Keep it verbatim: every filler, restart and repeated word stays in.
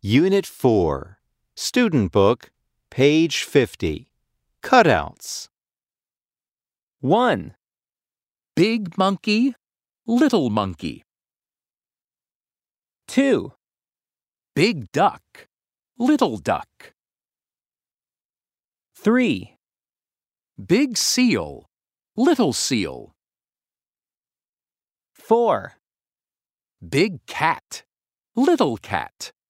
Unit four, Student Book, page fifty. Cutouts. one. Big monkey, little monkey. two. Big duck, little duck. three. Big seal, little seal. four. Big cat, little cat.